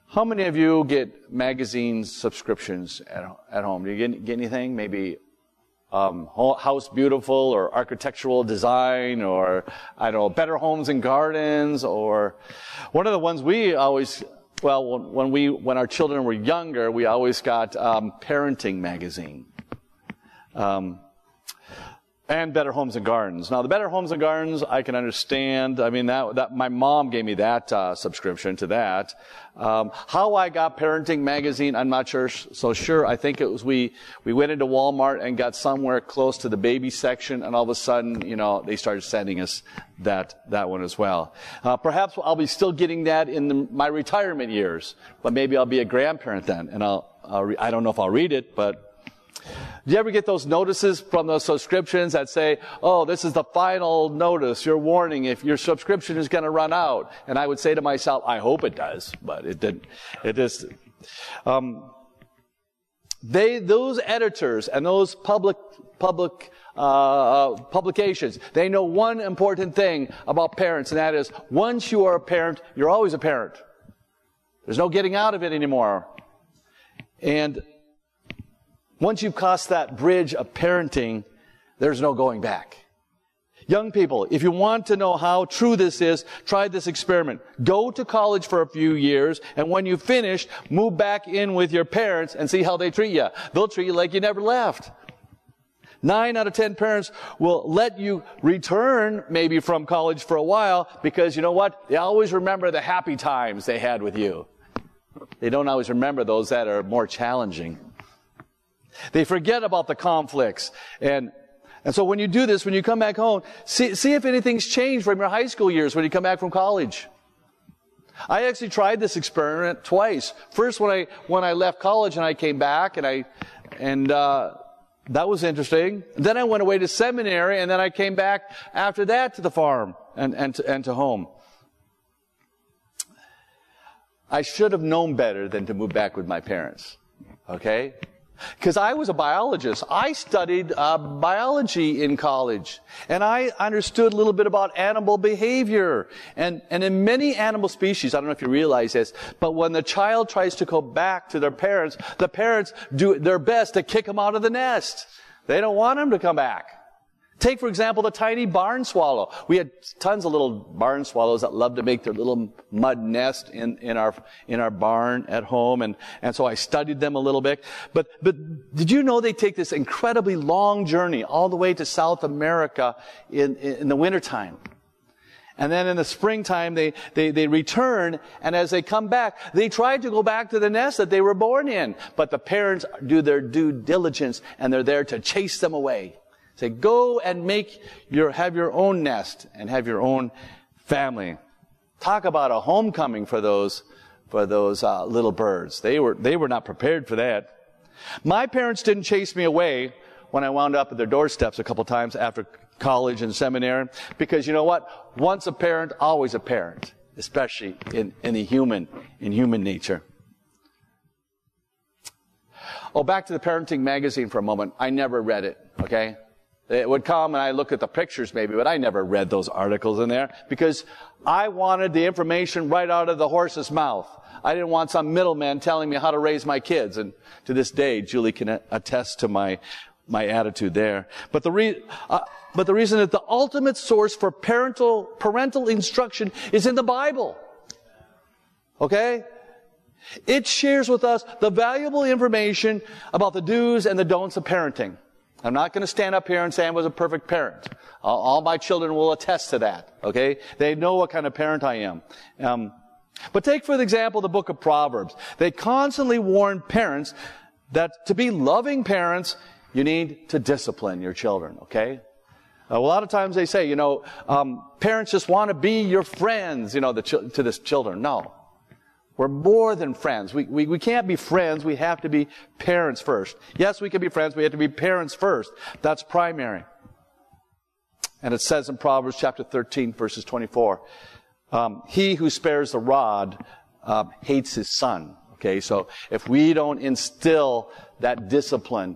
How many of you get magazine subscriptions at home? Do you get anything? Maybe House Beautiful or Architectural Design or, I don't know, Better Homes and Gardens, or one of the ones we always, well, when our children were younger, we always got Parenting Magazine. And Better Homes and Gardens. Now, the Better Homes and Gardens, I can understand. I mean, that my mom gave me that subscription to that. How I got Parenting Magazine, I'm not sure. So sure. I think it was we went into Walmart and got somewhere close to the baby section, and all of a sudden, they started sending us that one as well. Perhaps I'll be still getting that in my retirement years, but maybe I'll be a grandparent then, and I don't know if I'll read it, but. Do you ever get those notices from those subscriptions that say, oh, this is the final notice, your warning, if your subscription is going to run out? And I would say to myself, I hope it does, but it didn't. It is. Those editors and those publications, they know one important thing about parents, and that is, once you are a parent, you're always a parent. There's no getting out of it anymore. And once you've crossed that bridge of parenting, there's no going back. Young people, if you want to know how true this is, try this experiment. Go to college for a few years, and when you've finished, move back in with your parents and see how they treat you. They'll treat you like you never left. 9 out of 10 parents will let you return maybe from college for a while, because you know what? They always remember the happy times they had with you. They don't always remember those that are more challenging. They forget about the conflicts. And so when you do this, when you come back home, see if anything's changed from your high school years when you come back from college. I actually tried this experiment twice. First when I left college and I came back, and that was interesting. Then I went away to seminary, and then I came back after that to the farm and to home. I should have known better than to move back with my parents. Okay? Because I was a biologist. I studied biology in college. And I understood a little bit about animal behavior. And in many animal species, I don't know if you realize this, but when the child tries to go back to their parents, the parents do their best to kick them out of the nest. They don't want them to come back. Take, for example, the tiny barn swallow. We had tons of little barn swallows that loved to make their little mud nest in our barn at home, and so I studied them a little bit. But did you know they take this incredibly long journey all the way to South America in the wintertime? And then in the springtime, they return, and as they come back, they try to go back to the nest that they were born in. But the parents do their due diligence, and they're there to chase them away. Say, go and have your own nest and have your own family. Talk about a homecoming for those little birds. They were not prepared for that. My parents didn't chase me away when I wound up at their doorsteps a couple times after college and seminary, because you know what? Once a parent, always a parent, especially in human nature. Oh, back to the Parenting Magazine for a moment. I never read it, okay? It would come and I look at the pictures maybe, but I never read those articles in there because I wanted the information right out of the horse's mouth. I didn't want some middleman telling me how to raise my kids. And to this day, Julie can attest to my attitude there. But the reason that the ultimate source for parental instruction is in the Bible. Okay? It shares with us the valuable information about the do's and the don'ts of parenting. I'm not going to stand up here and say I was a perfect parent. All my children will attest to that, okay? They know what kind of parent I am. But take, for example, the book of Proverbs. They constantly warn parents that to be loving parents, you need to discipline your children, okay? A lot of times they say, parents just want to be your friends, to the children. No. We're more than friends. We can't be friends. We have to be parents first. Yes, we can be friends. We have to be parents first. That's primary. And it says in Proverbs chapter 13, verses 24, he who spares the rod hates his son. Okay, so if we don't instill that discipline,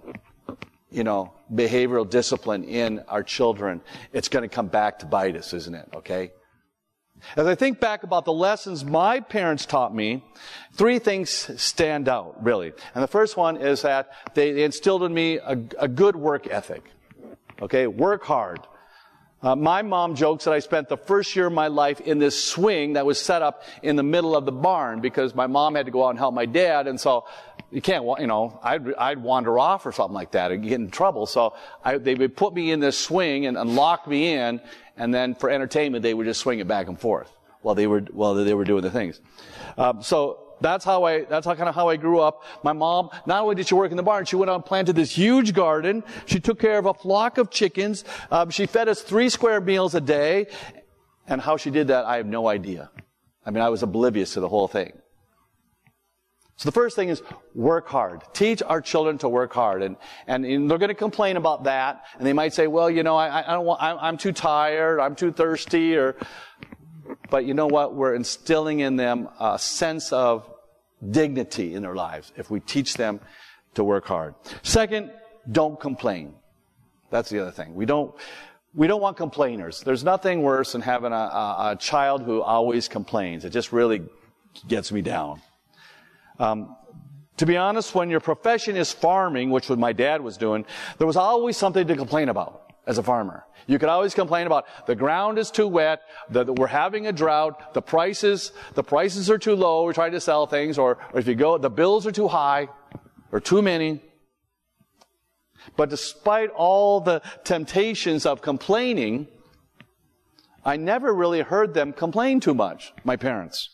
behavioral discipline in our children, it's going to come back to bite us, isn't it? Okay? As I think back about the lessons my parents taught me, 3 things stand out, really. And the first one is that they instilled in me a good work ethic. Okay, work hard. My mom jokes that I spent the first year of my life in this swing that was set up in the middle of the barn because my mom had to go out and help my dad, and so you can't, I'd wander off or something like that and get in trouble. So they would put me in this swing and lock me in, and then for entertainment they would just swing it back and forth while they were doing the things. So that's kind of how I grew up. My mom, not only did she work in the barn, she went out and planted this huge garden. She took care of a flock of chickens. She fed us 3 square meals a day. And how she did that, I have no idea. I mean, I was oblivious to the whole thing. So the first thing is work hard. Teach our children to work hard. And they're going to complain about that. And they might say, well, I'm too tired, I'm too thirsty, but you know what? We're instilling in them a sense of dignity in their lives if we teach them to work hard. Second, don't complain. That's the other thing. We don't want complainers. There's nothing worse than having a child who always complains. It just really gets me down. To be honest, when your profession is farming, which what my dad was doing, there was always something to complain about as a farmer. You could always complain about the ground is too wet, that we're having a drought, the prices are too low, we're trying to sell things, or if you go, the bills are too high, or too many. But despite all the temptations of complaining, I never really heard them complain too much, my parents.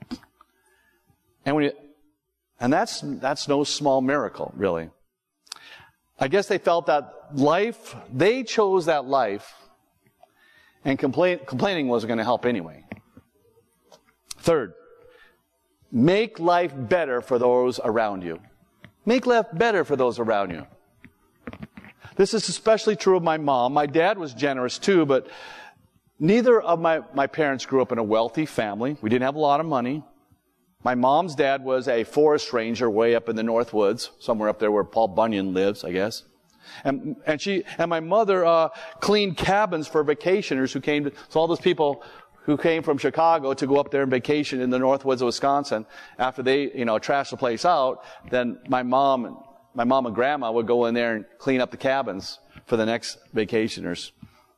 And that's no small miracle, really. I guess they felt that they chose that life, and complaining wasn't going to help anyway. Third, make life better for those around you. Make life better for those around you. This is especially true of my mom. My dad was generous too, but neither of my parents grew up in a wealthy family. We didn't have a lot of money. My mom's dad was a forest ranger way up in the North Woods, somewhere up there where Paul Bunyan lives, I guess. And my mother cleaned cabins for vacationers who came so all those people who came from Chicago to go up there and vacation in the North Woods of Wisconsin, after they, trashed the place out, then my mom and grandma would go in there and clean up the cabins for the next vacationers.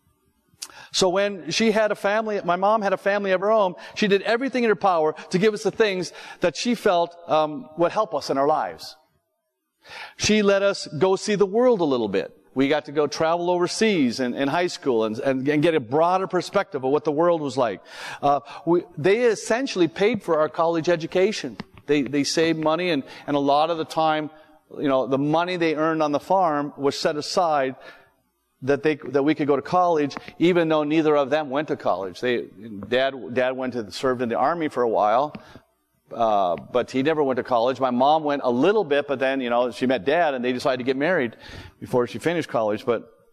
So when my mom had a family of her own, she did everything in her power to give us the things that she felt would help us in our lives. She let us go see the world a little bit. We got to go travel overseas in high school and get a broader perspective of what the world was like. They essentially paid for our college education. They saved money, and a lot of the time, the money they earned on the farm was set aside that we could go to college, even though neither of them went to college. Dad served in the army for a while, but he never went to college. My mom went a little bit, but then, she met Dad and they decided to get married before she finished college.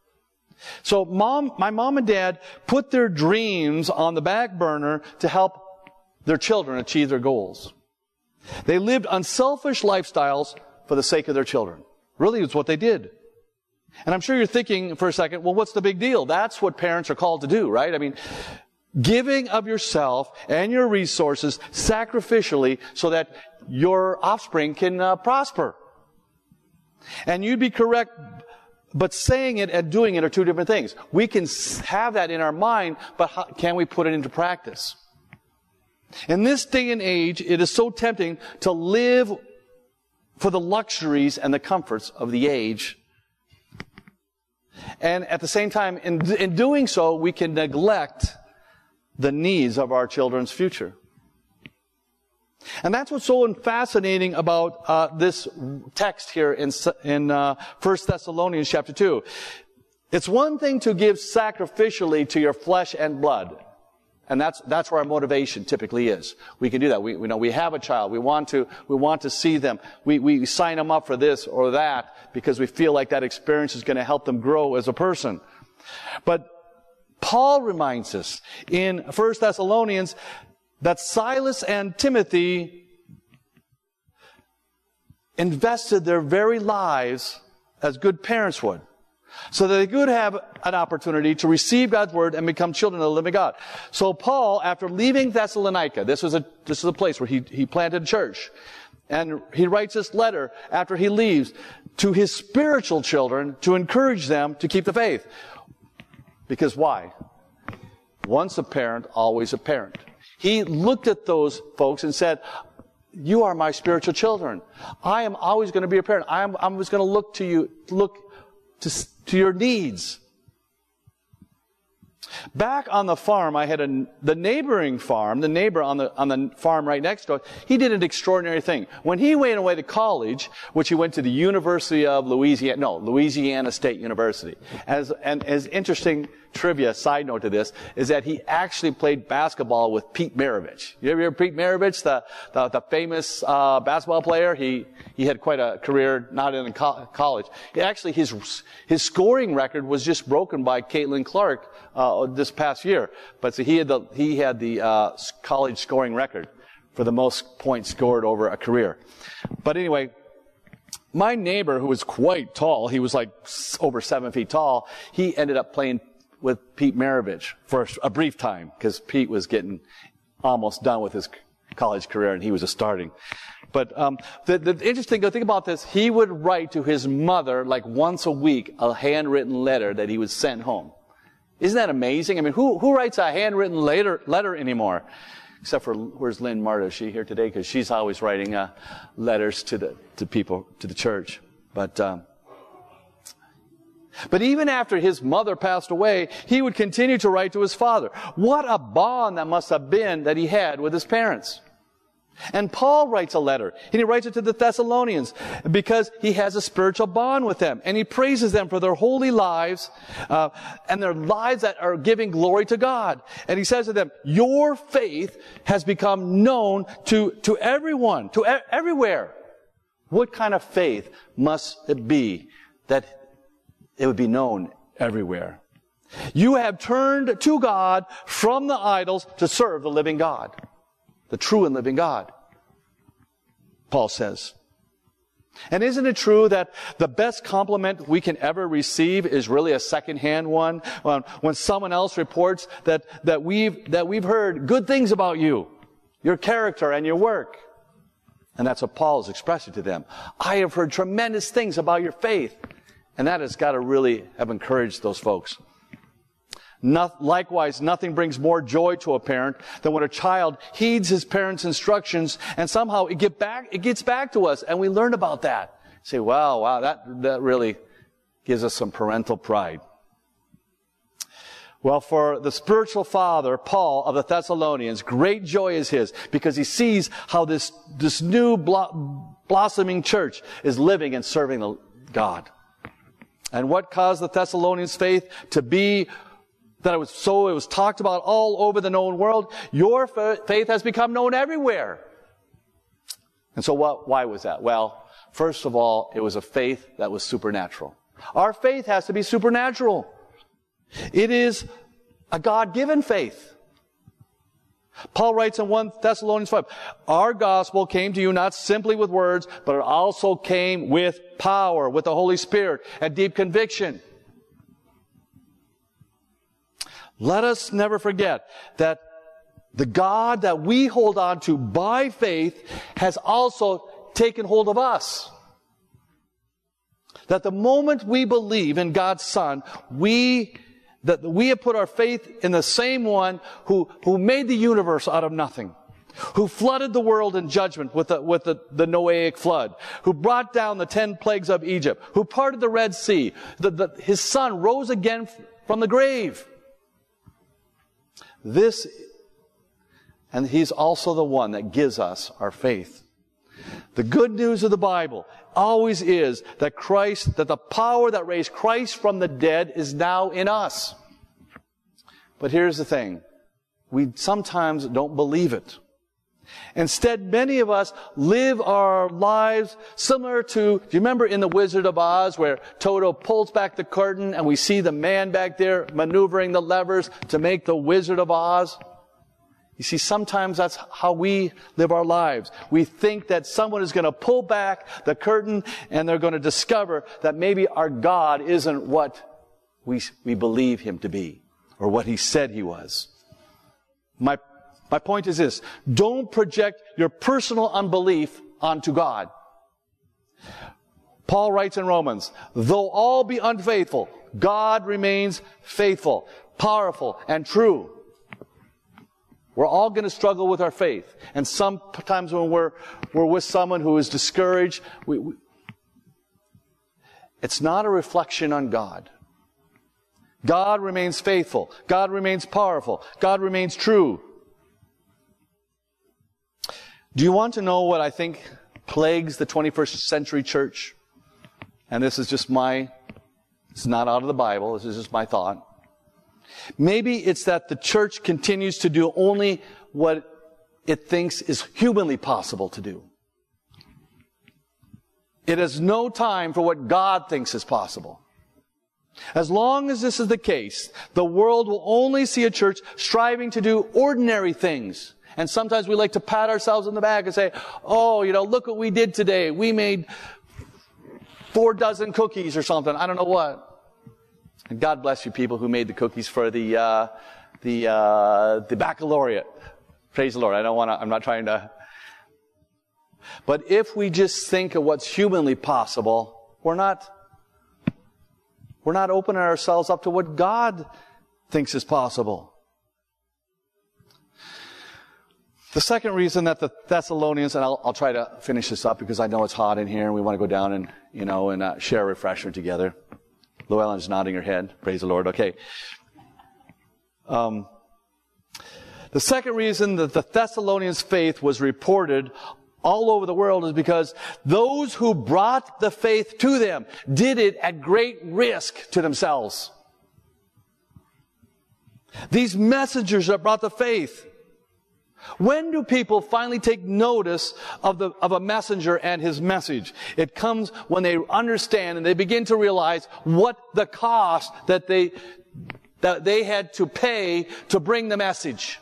So my mom and Dad put their dreams on the back burner to help their children achieve their goals. They lived unselfish lifestyles for the sake of their children. Really, it's what they did. And I'm sure you're thinking for a second, well, what's the big deal? That's what parents are called to do, right? I mean, giving of yourself and your resources sacrificially so that your offspring can prosper. And you'd be correct, but saying it and doing it are two different things. We can have that in our mind, but can we put it into practice? In this day and age, it is so tempting to live for the luxuries and the comforts of the age. And at the same time, in doing so, we can neglect the needs of our children's future. And that's what's so fascinating about this text here in 1 Thessalonians chapter 2. It's one thing to give sacrificially to your flesh and blood. And that's where our motivation typically is. We can do that. We have a child. We want to see them. We sign them up for this or that because we feel like that experience is going to help them grow as a person. But Paul reminds us in 1 Thessalonians that Silas and Timothy invested their very lives as good parents would. so that they could have an opportunity to receive God's word and become children of the living God. So Paul, after leaving Thessalonica, this is a place where he planted a church, and he writes this letter after he leaves to his spiritual children to encourage them to keep the faith. Because why? Once a parent, always a parent. He looked at those folks and said, you are my spiritual children. I am always going to be a parent. I'm always going to look to you, to your needs. Back on the farm, I had the neighboring farm, the neighbor on the farm right next door, he did an extraordinary thing. When he went away to college, which he went to the University of Louisiana State University. As interesting trivia, side note to this, is that he actually played basketball with Pete Maravich. You ever hear Pete Maravich, the famous basketball player? He had quite a career, not in college. Actually, his scoring record was just broken by Caitlin Clark this past year. But so he had the college scoring record for the most points scored over a career. But anyway, my neighbor, who was quite tall, he was like over 7 feet tall, he ended up playing with Pete Maravich for a brief time, because Pete was getting almost done with his college career and he was just starting. But the interesting thing about this, he would write to his mother like once a week a handwritten letter that he would send home. Isn't that amazing? I mean, who writes a handwritten letter anymore? Except for, where's Lynn Marta? Is she here today? Because she's always writing letters to people, to the church. But even after his mother passed away, he would continue to write to his father. What a bond that must have been that he had with his parents. And Paul writes a letter, and he writes it to the Thessalonians because he has a spiritual bond with them, and he praises them for their holy lives and their lives that are giving glory to God. And he says to them, your faith has become known to everyone, everywhere. What kind of faith must it be that it would be known everywhere? You have turned to God from the idols to serve the living God. The true and living God, Paul says. And isn't it true that the best compliment we can ever receive is really a secondhand one? When someone else reports that we've heard good things about you, your character and your work. And that's what Paul is expressing to them. I have heard tremendous things about your faith. And that has got to really have encouraged those folks. Likewise, nothing brings more joy to a parent than when a child heeds his parents' instructions and somehow it gets back to us and we learn about that. Say, wow, that really gives us some parental pride. Well, for the spiritual father, Paul of the Thessalonians, great joy is his because he sees how this new blossoming church is living and serving God. And what caused the Thessalonians' faith to be that it was talked about all over the known world? Your faith has become known everywhere. And so why was that? Well, first of all, it was a faith that was supernatural. Our faith has to be supernatural. It is a God-given faith. Paul writes in 1 Thessalonians 5, our gospel came to you not simply with words, but it also came with power, with the Holy Spirit, and deep conviction. Let us never forget that the God that we hold on to by faith has also taken hold of us. That the moment we believe in God's Son, we have put our faith in the same one who made the universe out of nothing, who flooded the world in judgment with the Noahic flood, who brought down the 10 plagues of Egypt, who parted the Red Sea. His Son rose again from the grave. And He's also the one that gives us our faith. The good news of the Bible always is that the power that raised Christ from the dead is now in us. But here's the thing. We sometimes don't believe it. Instead, many of us live our lives similar to, do you remember in The Wizard of Oz where Toto pulls back the curtain and we see the man back there maneuvering the levers to make the Wizard of Oz? You see, sometimes that's how we live our lives. We think that someone is going to pull back the curtain and they're going to discover that maybe our God isn't what we believe him to be or what he said he was. My point is this: don't project your personal unbelief onto God. Paul writes in Romans, though all be unfaithful, God remains faithful, powerful, and true. We're all going to struggle with our faith. And sometimes when we're with someone who is discouraged, it's not a reflection on God. God remains faithful. God remains powerful. God remains true. Do you want to know what I think plagues the 21st century church? And this is just it's not out of the Bible, this is just my thought. Maybe it's that the church continues to do only what it thinks is humanly possible to do. It has no time for what God thinks is possible. As long as this is the case, the world will only see a church striving to do ordinary things. And sometimes we like to pat ourselves on the back and say, oh, look what we did today. We made 4 dozen cookies or something. I don't know what. And God bless you people who made the cookies for the baccalaureate. Praise the Lord. I'm not trying to. But if we just think of what's humanly possible, we're not opening ourselves up to what God thinks is possible. The second reason that the Thessalonians, and I'll try to finish this up because I know it's hot in here and we want to go down and share a refreshment together. Llewellyn's nodding her head. Praise the Lord. Okay. The second reason that the Thessalonians' faith was reported all over the world is because those who brought the faith to them did it at great risk to themselves. These messengers that brought the faith. When do people finally take notice of a messenger and his message? It comes when they understand and they begin to realize what the cost that they had to pay to bring the message.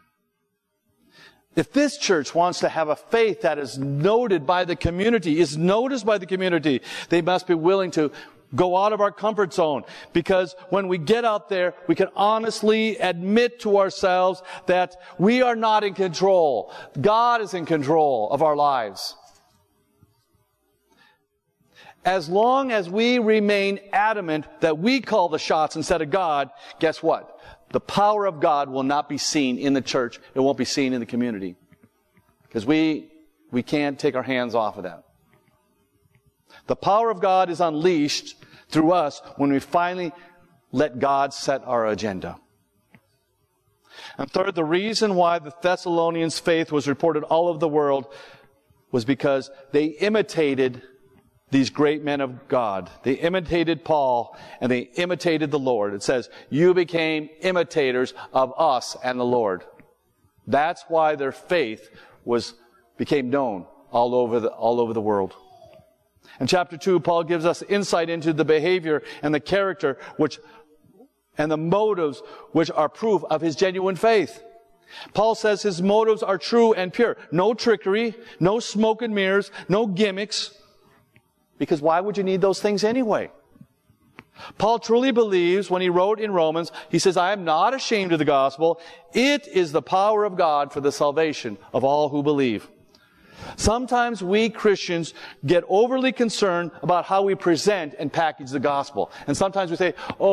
If this church wants to have a faith that is noted by the community, is noticed by the community, they must be willing to go out of our comfort zone, because when we get out there, we can honestly admit to ourselves that we are not in control. God is in control of our lives. As long as we remain adamant that we call the shots instead of God, guess what? The power of God will not be seen in the church. It won't be seen in the community. Because we can't take our hands off of that. The power of God is unleashed through us when we finally let God set our agenda. And third, the reason why the Thessalonians' faith was reported all over the world was because they imitated these great men of God. They imitated Paul and they imitated the Lord. It says, you became imitators of us and the Lord. That's why their faith became known all over the world. In chapter 2, Paul gives us insight into the behavior and the character and the motives which are proof of his genuine faith. Paul says his motives are true and pure. No trickery, no smoke and mirrors, no gimmicks. Because why would you need those things anyway? Paul truly believes when he wrote in Romans, he says, I am not ashamed of the gospel. It is the power of God for the salvation of all who believe. Sometimes we Christians get overly concerned about how we present and package the gospel. And sometimes we say,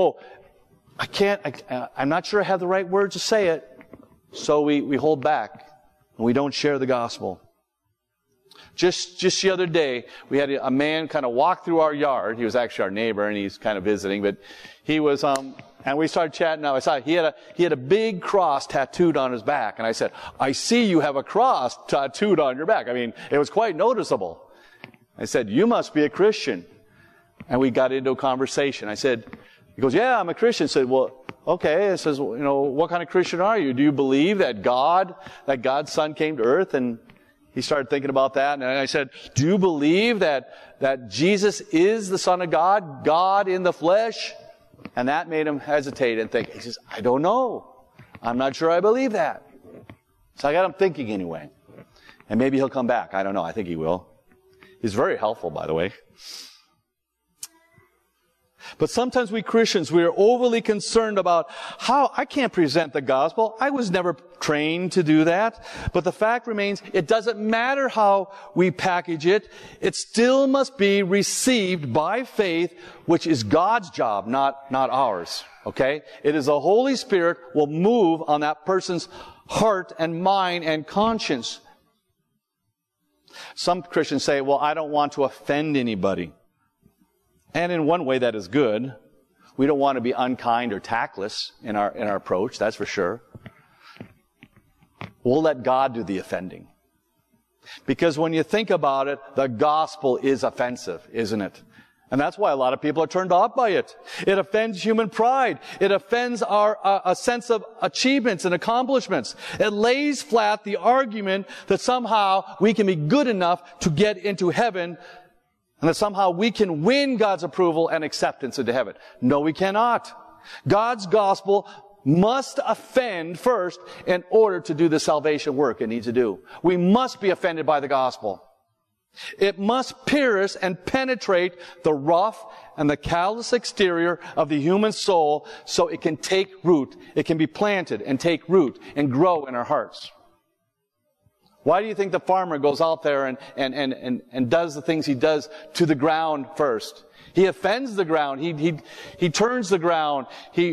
I'm not sure I have the right words to say it. So we hold back and we don't share the gospel. Just the other day, we had a man kind of walk through our yard. He was actually our neighbor and he's kind of visiting, but he was, and we started chatting. Now I saw he had a big cross tattooed on his back. And I said, I see you have a cross tattooed on your back. I mean, it was quite noticeable. I said, you must be a Christian. And we got into a conversation. He goes, yeah, I'm a Christian. I said, well, okay. I says, what kind of Christian are you? Do you believe that God's Son came to earth? And he started thinking about that. And I said, do you believe that Jesus is the Son of God, God in the flesh? And that made him hesitate and think. He says, I don't know. I'm not sure I believe that. So I got him thinking anyway. And maybe he'll come back. I don't know. I think he will. He's very helpful, by the way. But sometimes we Christians, we are overly concerned about how I can't present the gospel. I was never trained to do that. But the fact remains, it doesn't matter how we package it. It still must be received by faith, which is God's job, not ours. Okay? It is the Holy Spirit will move on that person's heart and mind and conscience. Some Christians say, well, I don't want to offend anybody. And in one way that is good. We don't want to be unkind or tactless in our approach, that's for sure. We'll let God do the offending. Because when you think about it, the gospel is offensive, isn't it? And that's why a lot of people are turned off by it. It offends human pride. It offends a sense of achievements and accomplishments. It lays flat the argument that somehow we can be good enough to get into heaven, and that somehow we can win God's approval and acceptance into heaven. No, we cannot. God's gospel must offend first in order to do the salvation work it needs to do. We must be offended by the gospel. It must pierce and penetrate the rough and the callous exterior of the human soul so it can take root. It can be planted and take root and grow in our hearts. Why do you think the farmer goes out there and does the things he does to the ground first? He offends the ground. He turns the ground.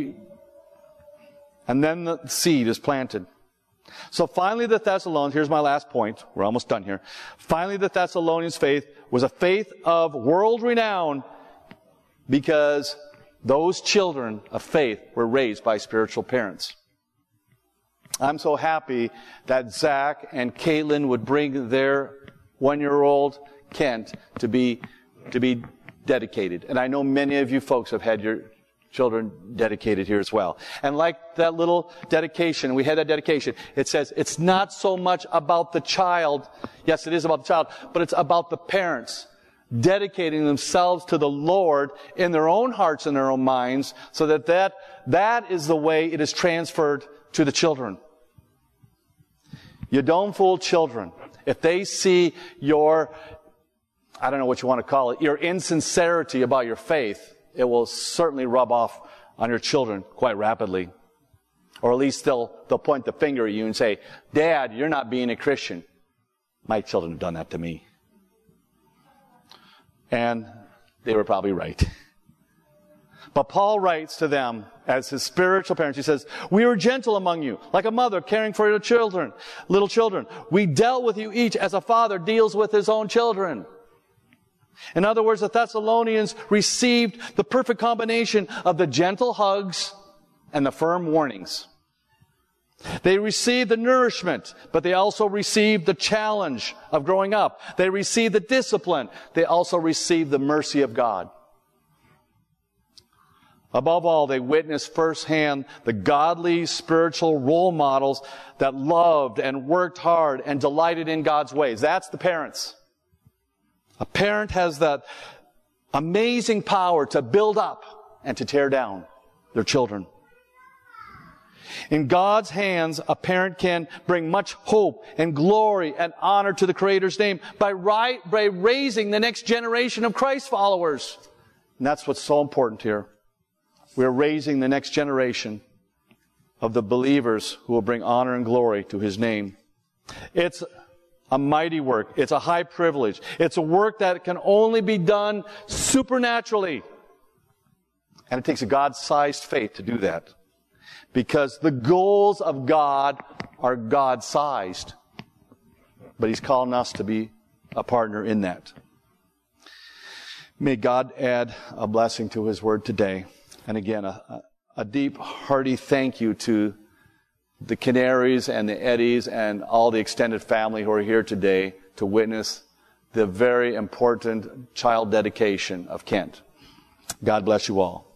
And then the seed is planted. So finally the Thessalonians, here's my last point. We're almost done here. Finally the Thessalonians' faith was a faith of world renown because those children of faith were raised by spiritual parents. I'm so happy that Zach and Caitlin would bring their 1-year-old Kent to be dedicated. And I know many of you folks have had your children dedicated here as well. And like that little dedication, we had that dedication, it says it's not so much about the child. Yes, it is about the child, but it's about the parents dedicating themselves to the Lord in their own hearts and their own minds so that is the way it is transferred to the children. You don't fool children. If they see your, I don't know what you want to call it, your insincerity about your faith, it will certainly rub off on your children quite rapidly. Or at least they'll point the finger at you and say, Dad, you're not being a Christian. My children have done that to me. And they were probably right. But Paul writes to them as his spiritual parents. He says, we were gentle among you, like a mother caring for her children, little children. We dealt with you each as a father deals with his own children. In other words, the Thessalonians received the perfect combination of the gentle hugs and the firm warnings. They received the nourishment, but they also received the challenge of growing up. They received the discipline. They also received the mercy of God. Above all, they witnessed firsthand the godly spiritual role models that loved and worked hard and delighted in God's ways. That's the parents. A parent has that amazing power to build up and to tear down their children. In God's hands, a parent can bring much hope and glory and honor to the Creator's name by raising the next generation of Christ followers. And that's what's so important here. We're raising the next generation of the believers who will bring honor and glory to His name. It's a mighty work. It's a high privilege. It's a work that can only be done supernaturally. And it takes a God-sized faith to do that. Because the goals of God are God-sized. But He's calling us to be a partner in that. May God add a blessing to His word today. And again, a deep, hearty thank you to the Canaries and the Eddies and all the extended family who are here today to witness the very important child dedication of Kent. God bless you all.